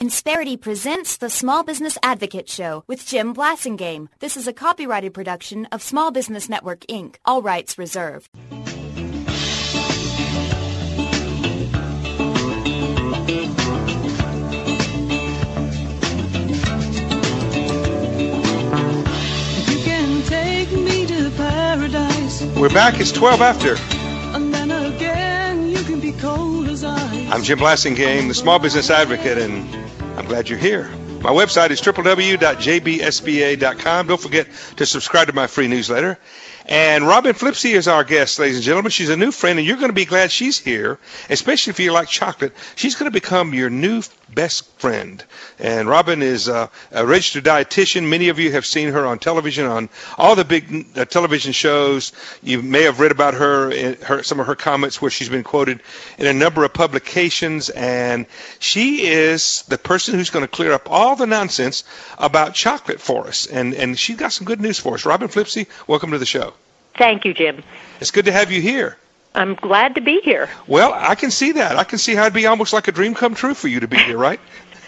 Insperity presents the Small Business Advocate Show with Jim Blasingame. This is a copyrighted production of Small Business Network, Inc. All rights reserved. You can take me to paradise. We're back. It's 12 after. And then again, you can be cold as ice. I'm Jim Blasingame, the Small Business Advocate, and I'm glad you're here. My website is www.jbsba.com. Don't forget to subscribe to my free newsletter. And Robin Flipsy is our guest, ladies and gentlemen. She's a new friend, and you're going to be glad she's here, especially if you like chocolate. She's going to become your new best friend. And Robin is a registered dietitian. Many of you have seen her on television, on all the big television shows. You may have read about some of her comments where she's been quoted in a number of publications. And she is the person who's going to clear up all the nonsense about chocolate for us. And she's got some good news for us. Robin Flipsy, welcome to the show. Thank you, Jim. It's good to have you here. I'm glad to be here. Well, I can see that. I can see how it'd be almost like a dream come true for you to be here, right?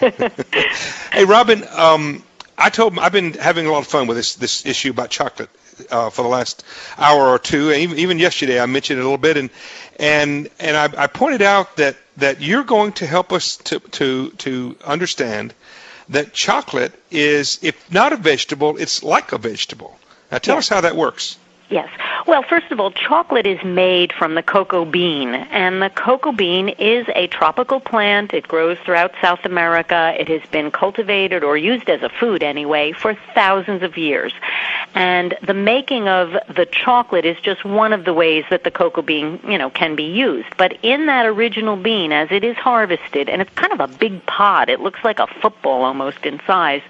Hey, Robin, I've been having a lot of fun with this issue about chocolate for the last hour or two. Even yesterday, I mentioned it a little bit, and I pointed out that you're going to help us to understand that chocolate is, if not a vegetable, it's like a vegetable. Now, tell us how that works. Yes. Well, first of all, chocolate is made from the cocoa bean, and the cocoa bean is a tropical plant. It grows throughout South America. It has been cultivated or used as a food anyway for thousands of years. And the making of the chocolate is just one of the ways that the cocoa bean, can be used. But in that original bean, as it is harvested, and it's kind of a big pod, it looks like a football almost in size,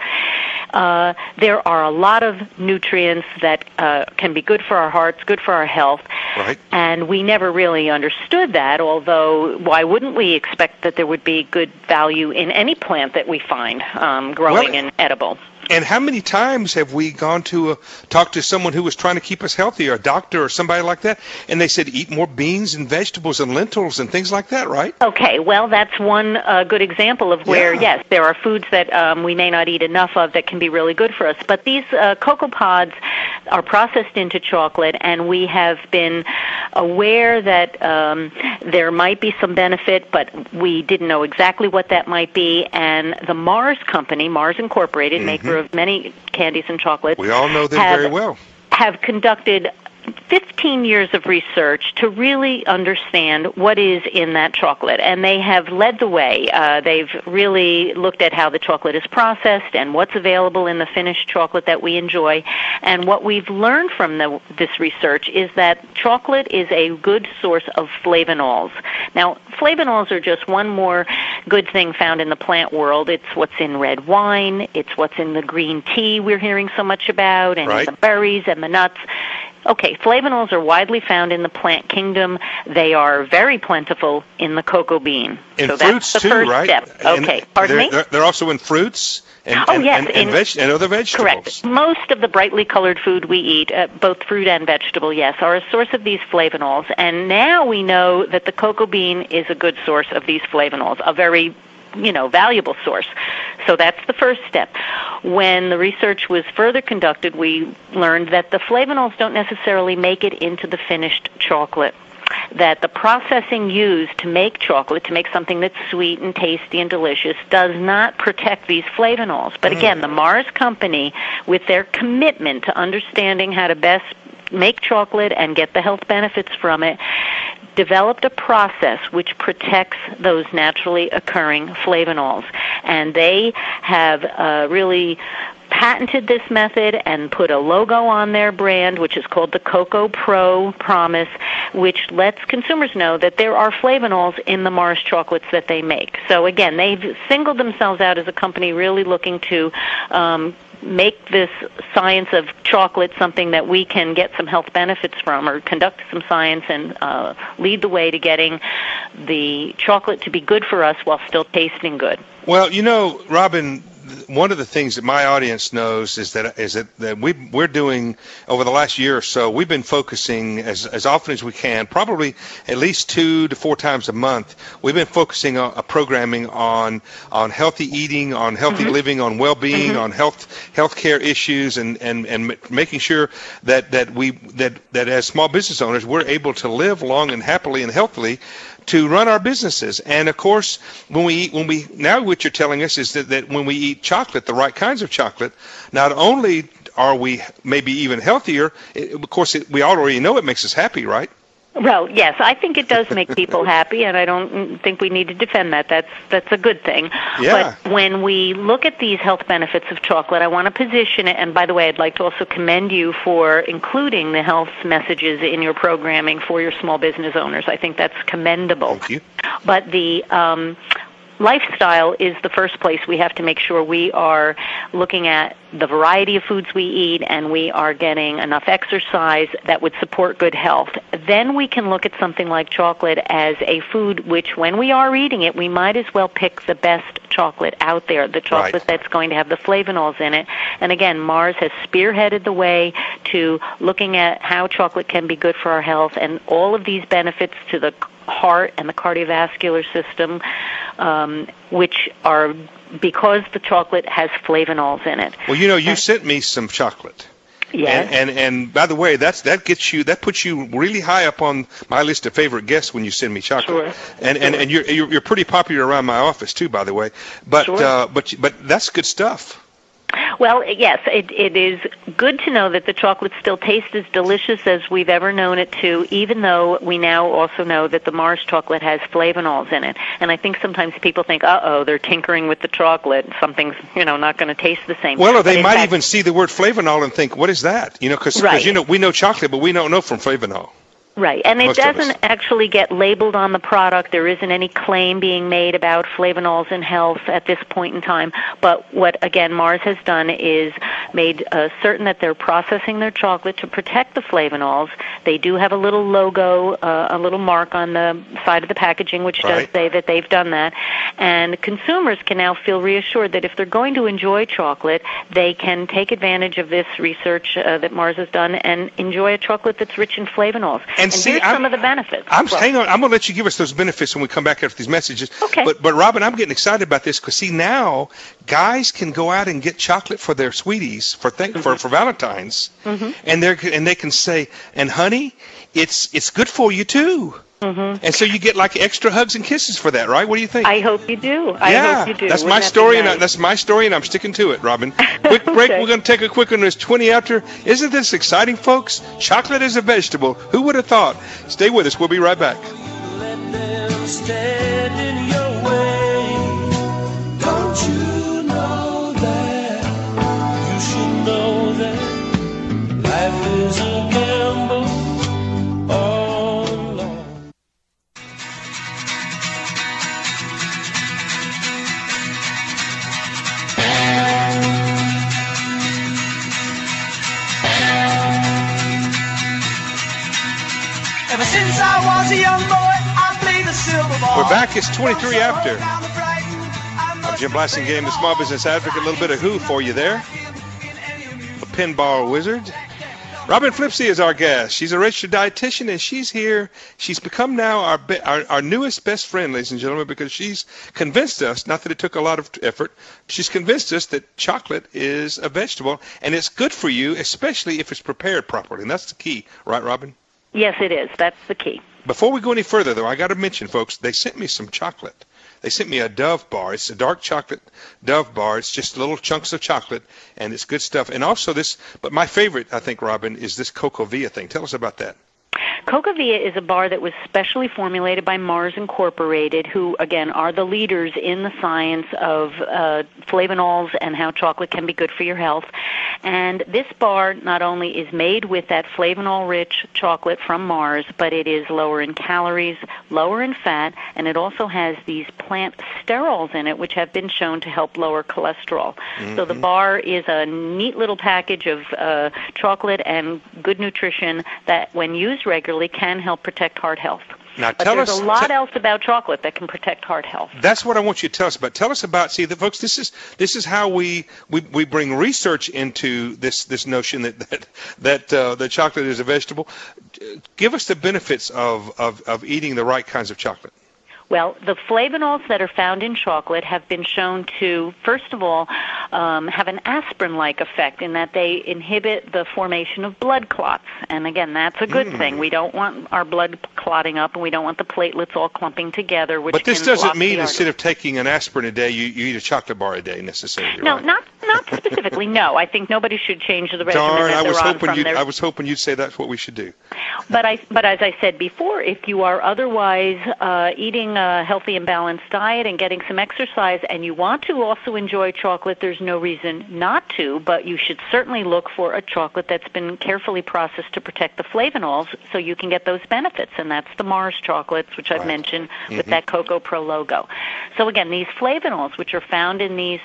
there are a lot of nutrients that can be good for our hearts, good for our health. Right. And we never really understood that, although why wouldn't we expect that there would be good value in any plant that we find growing and edible? And how many times have we gone to talk to someone who was trying to keep us healthy, or a doctor or somebody like that, and they said eat more beans and vegetables and lentils and things like that, right? Okay, well, that's one good example of where, yes, there are foods that we may not eat enough of that can be really good for us. But these cocoa pods are processed into chocolate, and we have been aware that there might be some benefit, but we didn't know exactly what that might be. And the Mars Company, Mars Incorporated, maker of many candies and chocolates, we all know them very well, have conducted 15 years of research to really understand what is in that chocolate, and they have led the way. They've really looked at how the chocolate is processed and what's available in the finished chocolate that we enjoy. And what we've learned from this research is that chocolate is a good source of flavonols. Now, flavonols are just one more good thing found in the plant world. It's what's in red wine. It's what's in the green tea we're hearing so much about, and in the berries and the nuts. Okay, flavonols are widely found in the plant kingdom. They are very plentiful in the cocoa bean. In so fruits that's the too, first right? step. Okay, pardon me? They're also in fruits and other vegetables. Correct. Most of the brightly colored food we eat, both fruit and vegetable, yes, are a source of these flavonols. And now we know that the cocoa bean is a good source of these flavonols, a very valuable source. So that's the first step. When the research was further conducted, we learned that the flavonols don't necessarily make it into the finished chocolate. That the processing used to make chocolate, to make something that's sweet and tasty and delicious, does not protect these flavonols. But again, the Mars Company, with their commitment to understanding how to best make chocolate and get the health benefits from it, developed a process which protects those naturally occurring flavonols. And they have really patented this method and put a logo on their brand, which is called the Cocoa Pro Promise, which lets consumers know that there are flavonols in the Mars chocolates that they make. So again, they've singled themselves out as a company really looking to make this science of chocolate something that we can get some health benefits from, or conduct some science and lead the way to getting the chocolate to be good for us while still tasting good. Well, Robin, one of the things that my audience knows is that we're doing over the last year or so. We've been focusing as often as we can, probably at least 2 to 4 times a month. We've been focusing on programming on healthy eating, on healthy living, on well-being, on healthcare issues, and making sure that as small business owners we're able to live long and happily and healthily to run our businesses. And of course, now what you're telling us is that when we eat chocolate, the right kinds of chocolate, not only are we maybe even healthier, of course, we already know it makes us happy, right? Well, yes, I think it does make people happy, and I don't think we need to defend that. That's a good thing. Yeah. But when we look at these health benefits of chocolate, I want to position it, and by the way, I'd like to also commend you for including the health messages in your programming for your small business owners. I think that's commendable. Thank you. But the lifestyle is the first place we have to make sure we are looking at the variety of foods we eat and we are getting enough exercise that would support good health. Then we can look at something like chocolate as a food which, when we are eating it, we might as well pick the best chocolate out there, the chocolate that's going to have the flavonols in it. And again, Mars has spearheaded the way to looking at how chocolate can be good for our health, and all of these benefits to the heart and the cardiovascular system, which are because the chocolate has flavonols in it. Well, you sent me some chocolate. Yes. And by the way, that puts you really high up on my list of favorite guests when you send me chocolate. Sure. And you're pretty popular around my office too, by the way. But sure. But that's good stuff. Well, yes, it is good to know that the chocolate still tastes as delicious as we've ever known it to, even though we now also know that the Mars chocolate has flavonols in it. And I think sometimes people think, they're tinkering with the chocolate. Something's, not going to taste the same. Well, or they might even see the word flavanol and think, what is that? Because we know chocolate, but we don't know from flavanol. Right, and it doesn't actually get labeled on the product. There isn't any claim being made about flavanols in health at this point in time. But what, again, Mars has done is made certain that they're processing their chocolate to protect the flavonols. They do have a little logo, a little mark on the side of the packaging, which does say that they've done that. And consumers can now feel reassured that if they're going to enjoy chocolate, they can take advantage of this research that Mars has done and enjoy a chocolate that's rich in flavonols. And here's some of the benefits. Hang on. I'm going to let you give us those benefits when we come back after these messages. Okay. But Robin, I'm getting excited about this because, now guys can go out and get chocolate for their sweeties for Valentine's, and they can say, and honey, it's good for you too. And so you get like extra hugs and kisses for that, right? What do you think? I hope you do. I hope you do. That's my story, and that's my story, and I'm sticking to it, Robin. Quick break. We're going to take a quick one. It's 20 after. Isn't this exciting, folks? Chocolate is a vegetable. Who would have thought? Stay with us. We'll be right back. Let them stand in your way. Don't you know that? You should know that life is a gamble. Ever since I was a young boy, I played the silver ball. We're back. It's 23 after. I'm Jim Blasingame, the Small Business Advocate. A little bit of who for you there. A pinball wizard. Robin Flipsy is our guest. She's a registered dietitian, and she's here. She's become now our newest best friend, ladies and gentlemen, because she's convinced us, not that it took a lot of effort, she's convinced us that chocolate is a vegetable, and it's good for you, especially if it's prepared properly. And that's the key. Right, Robin? Yes, it is. That's the key. Before we go any further, though, I got to mention, folks, they sent me some chocolate. They sent me a Dove bar. It's a dark chocolate Dove bar. It's just little chunks of chocolate, and it's good stuff. And also this, but my favorite, I think, Robin, is this Cocovia thing. Tell us about that. Cocovia is a bar that was specially formulated by Mars Incorporated, who, again, are the leaders in the science of flavonols and how chocolate can be good for your health. And this bar not only is made with that flavonol-rich chocolate from Mars, but it is lower in calories, lower in fat, and it also has these plant sterols in it, which have been shown to help lower cholesterol. So the bar is a neat little package of chocolate and good nutrition that, when used regularly, can help protect heart health. Now, but there's a lot else about chocolate that can protect heart health. That's what I want you to tell us about. Tell us about, folks, this is how we bring research into this notion that chocolate is a vegetable. Give us the benefits of eating the right kinds of chocolate. Well, the flavonols that are found in chocolate have been shown to, first of all, have an aspirin-like effect in that they inhibit the formation of blood clots. And again, that's a good thing. We don't want our blood clotting up, and we don't want the platelets all clumping together. But this doesn't mean instead of taking an aspirin a day, you eat a chocolate bar a day necessarily. No, right? not specifically. No, I think nobody should change the regimen Darn, that they're on from their... I was hoping you'd say that's what we should do. But as I said before, if you are otherwise eating a healthy and balanced diet and getting some exercise, and you want to also enjoy chocolate, there's no reason not to, but you should certainly look for a chocolate that's been carefully processed to protect the flavonols so you can get those benefits, and that's the Mars chocolates, which I've mentioned, with that Cocoa Pro logo. So again, these flavonols, which are found in these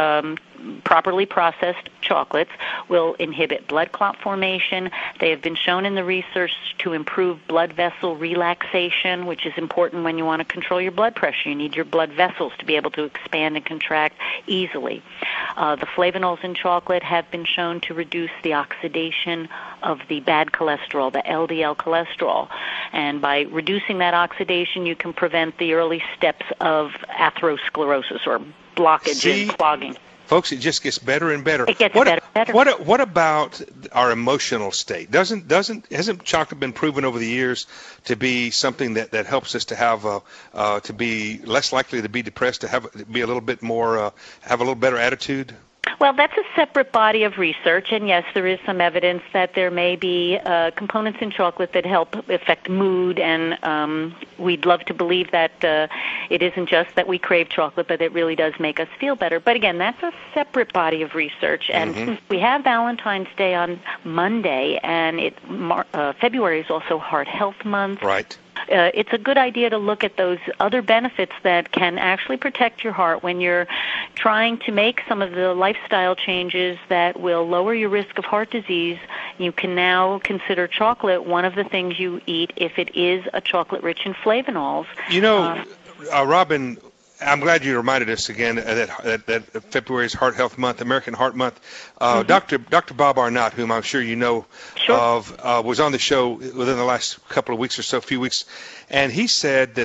properly processed chocolates, will inhibit blood clot formation. They have been shown in the research to improve blood vessel relaxation, which is important when you want to control your blood pressure. You need your blood vessels to be able to expand and contract easily. The flavonols in chocolate have been shown to reduce the oxidation of the bad cholesterol, the LDL cholesterol. And by reducing that oxidation, you can prevent the early steps of atherosclerosis, or blockage and clogging. Folks, it just gets better and better. It gets better and better. What about our emotional state? Hasn't chocolate been proven over the years to be something that helps us to have to be less likely to be depressed, to be a little bit more have a little better attitude? Well, that's a separate body of research, and yes, there is some evidence that there may be components in chocolate that help affect mood, and we'd love to believe that it isn't just that we crave chocolate, but it really does make us feel better. But again, that's a separate body of research, and since we have Valentine's Day on Monday, and February is also Heart Health Month. Right. It's a good idea to look at those other benefits that can actually protect your heart when you're trying to make some of the lifestyle changes that will lower your risk of heart disease. You can now consider chocolate one of the things you eat if it is a chocolate rich in flavonols. You know, Robin, I'm glad you reminded us again that February is Heart Health Month, American Heart Month. Dr. Bob Arnott, whom I'm sure you know of, was on the show within the last couple of weeks or so, few weeks, and he said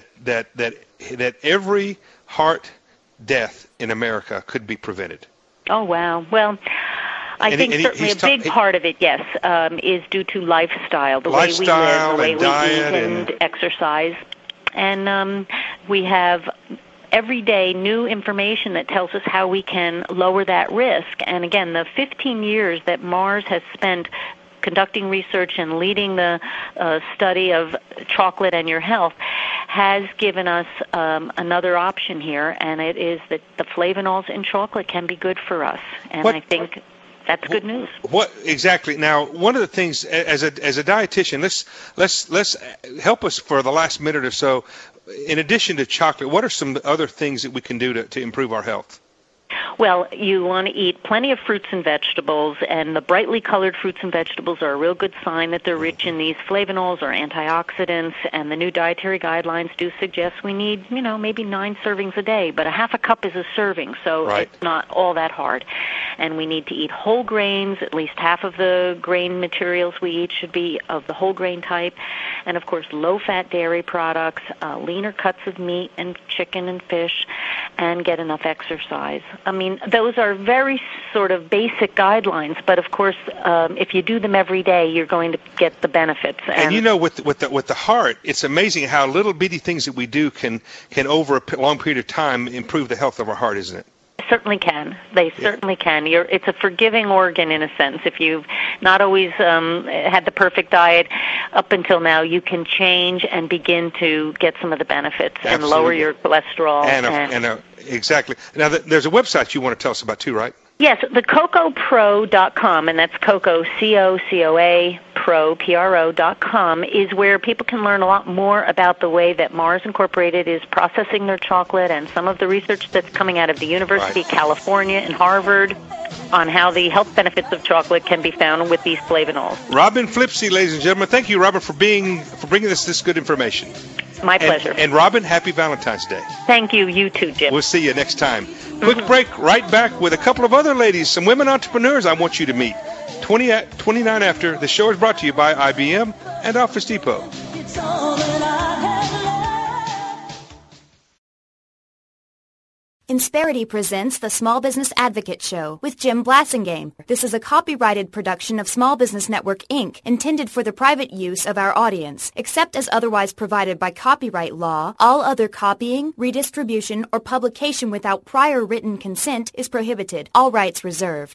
that every heart death in America could be prevented. Oh, wow. Well, I think certainly a big part of it, yes, is due to lifestyle, the way we live, the way we eat and exercise. And we have every day new information that tells us how we can lower that risk. And again, the 15 years that Mars has spent conducting research and leading the study of chocolate and your health has given us another option here, and it is that the flavonols in chocolate can be good for us. And I think that's good news. What exactly? Now, one of the things as a dietitian, let's help us for the last minute or so. In addition to chocolate, what are some other things that we can do to improve our health? Well, you want to eat plenty of fruits and vegetables, and the brightly colored fruits and vegetables are a real good sign that they're rich in these flavonols or antioxidants, and the new dietary guidelines do suggest we need, maybe 9 servings a day, but a half a cup is a serving, so it's not all that hard. And we need to eat whole grains. At least half of the grain materials we eat should be of the whole grain type, and of course low-fat dairy products, leaner cuts of meat and chicken and fish, and get enough exercise. I mean, those are very sort of basic guidelines, but of course, if you do them every day, you're going to get the benefits. And with the heart, it's amazing how little bitty things that we do can over a long period of time improve the health of our heart, isn't it? Certainly can. They certainly can. It's a forgiving organ in a sense. If you've not always had the perfect diet up until now, you can change and begin to get some of the benefits and lower your cholesterol. Exactly. Now, there's a website you want to tell us about too, right? Yes, the CocoaPro.com, and that's Cocoa, C-O-C-O-A, Pro, P-R-O.com, is where people can learn a lot more about the way that Mars Incorporated is processing their chocolate and some of the research that's coming out of the University of California and Harvard on how the health benefits of chocolate can be found with these flavonols. Robin Flipsy, ladies and gentlemen. Thank you, Robin, for bringing us this good information. My pleasure. And Robin, happy Valentine's Day. Thank you. You too, Jim. We'll see you next time. Quick break, right back with a couple of other ladies, some women entrepreneurs I want you to meet. 29 after. The show is brought to you by IBM and Office Depot. It's all that I have left. Insperity presents the Small Business Advocate Show with Jim Blasingame. This is a copyrighted production of Small Business Network, Inc., intended for the private use of our audience. Except as otherwise provided by copyright law, all other copying, redistribution, or publication without prior written consent is prohibited. All rights reserved.